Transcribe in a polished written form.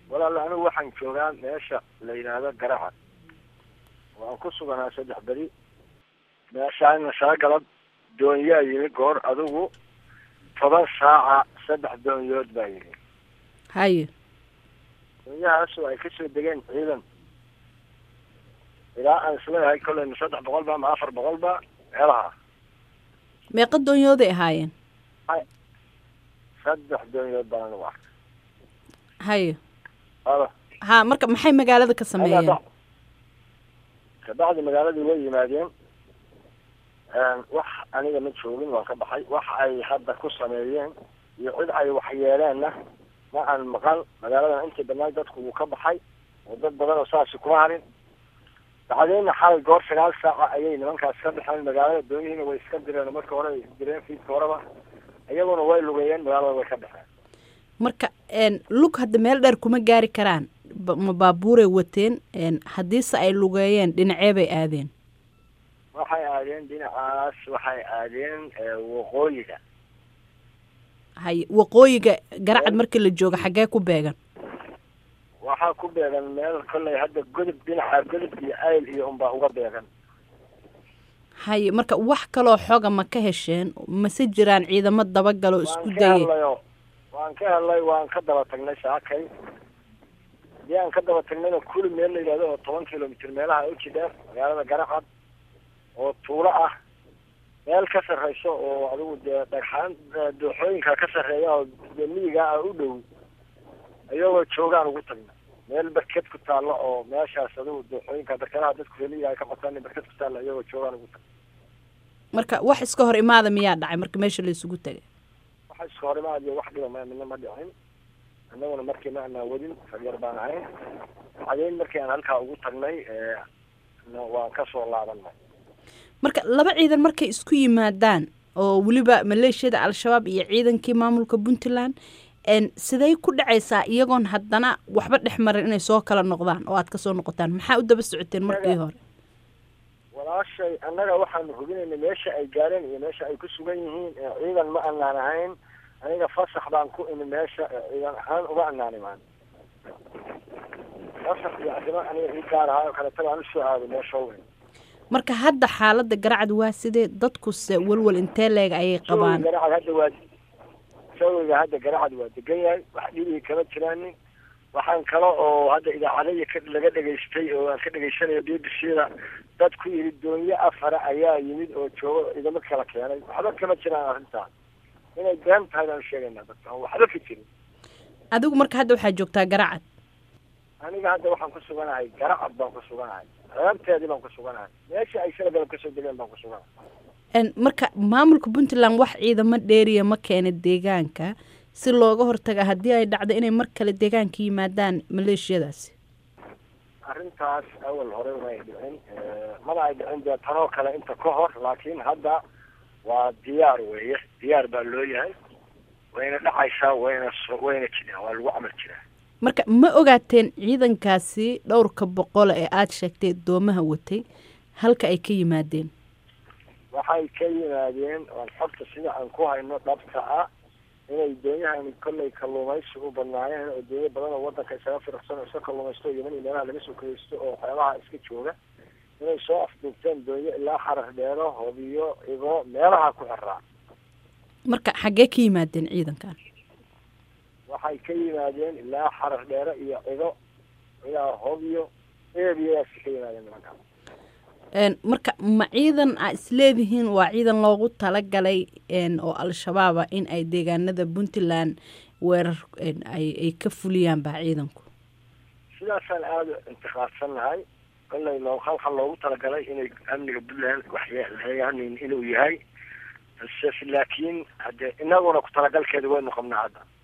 walaal anigu waxaan joogaa meesha la yidhaahdo Garacad waan ku suganaa 3 beri meeshaan shala galab doonyaa yimi goor adigu 10 saaca 3 doonyood baa yimi haye doonyahaas ay ka soo degeen ciidan ilaa aan isleeyahay kolley 300 ba ama 400 ba meelaha meeqa doonyooday ahaayeen 3 doonyood baan u arkay haye hada ha marka maxay magaalada ka sameeyeen kabacdi magaaladii way yimaadeen wax aniga ma joogin waan ka baxay wax ay hadda ku sameeyeen iyo cid ay wax yeeleenna ma aan maqal magaaladan intii badnaa dadku wuu ka baxay oo dad badan oo saasi kuma harin bacdeenna xalay goor 9 saaca ayay nimankaas ka baxeen magaalada doonihiina way iska direen marka hore direen fiidka horeba iyaguna way lugeeyeen magaalada way ka baxeen marka lug hadda meel dheer kuma gaari karaan ma baabuuray wateen haddiise ay lugeeyeen dhinacee bay aadeen waxay aadeen dhinacaas waxay aadeen waqooyiga haye waqooyiga Garacad markii la joogo xaggee ku beegan waxaa ku beegan meel kolley hadda godab dhinaca godab iyo ayl iyo unbaa uga beegan haye marka wax kaloo xoga ma ka hesheen mase jiraan ciidamo dabagalo isku dayay waan ka helay waan ka daba tagnay saakay yaan ka daba tagnayna kulli meel la yiraahdo oo 10 kilomitir meelaha u jidha magaalada Garacad oo tuulo ah meel ka sarreyso oo adigu dhagxaan dooxooyinka ka sarreeya oo miyiga ah u dhow ayagoo joogaan ugu tagnay meel barkad ku taalo oo meeshaas adigu dooxooyinka dadka dadku heliya ay ka qotaan barkad ku taalo ayagoo joogaan ugu tagnay marka wax iska hor imaada miyaa dhacay marka meesha la isugu tagay wax iska hor imaada wax dhiba ma dhicin annaguna markii ma aan wadin faryar baan ahayn cadeen markii aan halkaa ugu tagnay waan ka soo laabanay marka laba ciidan markay isku yimaadaan oo waliba maleeshiyada al-shabaab iyo ciidankii maamulka Puntland siday ku dhacaysaa iyagoon haddana waxba dhexmarin inay soo kala noqdaan oo aad ka soo noqotaan maxaa u daba socoteen markii hore walaashay annaga waxaan hubinaynay meesha ay gaareen iyo meesha ay ku sugan yihiin ciidan ma annaan ahayn aniga fasax baan ku imi meesha ciidan ahaan uga annaanimaan fasax iyo arrimo aniga ii gaar ahaa oo kale tagaan u soo aaday meesha weyn marka hadda xaaladda Garacad waa sidee dadku se walwal intee leeg ayay qabaan sawirka hadda Garacad waa degan yahay wax dhibi kama jiraan waxaan kale oo hadda idaacadaha laga dhageystay oo aan ka dhageysanayo BBC-da dad ku yiri doonyo afar ayaa yimid oo joogo idama kala keenay waxba kama jiraan arrintan inay been tahay aan sheegaynaa dadka waxba ka jirin adigu marka hadda waxaa joogtaa Garacad aniga hadda waxaan ku suganahay Garacad baan ku suganahay reerteedii baan ku suganahay meesha ay shala galab ka soo degeen baan ku suganahay marka maamulka Puntland wax ciidamo dheeriya ma keenay deegaanka si looga hortaga haddii ay dhacdo inay mar kale deegaanka yimaadaan maleeshiyadaasi arrintaas awal hore way dhicin mada ay dhicin dee tanoo kale inta ka hor laakiin hadda waa diyaar weeye diyaar baa loo yahay wayna dhacaysaa wayna jiraan waa lagu camal jiraa marka ma ogaateen ciidankaasi dhowrka boqol ee aad sheegtay doomaha watay halka ay ka yimaadeen waxay ka yimaadeen oo xogta sida aan ku hayno dhabta ah inay doonyahan kolley kalluumaysi u badnaayeen oo doonyo badan oo waddanka isaga firqsan oo iska kalluumaysto Yemen iyo meelaha laga soo kaysto oo waxyaabaha iska jooga inay soo afduubteen doonyo ilaa xarar dheero hobiyo igo meelaha ku xiraa marka xaggee ka yimaadeen ciidankan waxay ka yimaadeen ilaa xarar dheero iyo igo ilaa hobiyo eebiyaas ka yimaadeen nimankan marka ma ciidan aa isleedihiin waa ciidan loogu talagalay oo al-shabaaba in ay deegaanada Puntland weerar ay ka fuliyaan baa ciidanku sidaasaan aada intiqaadsanahay kolley halka loogu talagalay inay amniga Puntland waxyeeleeyaan inuu yahay laakiin hadde inaguna ku talagalkeeda waynu qabnaa hadda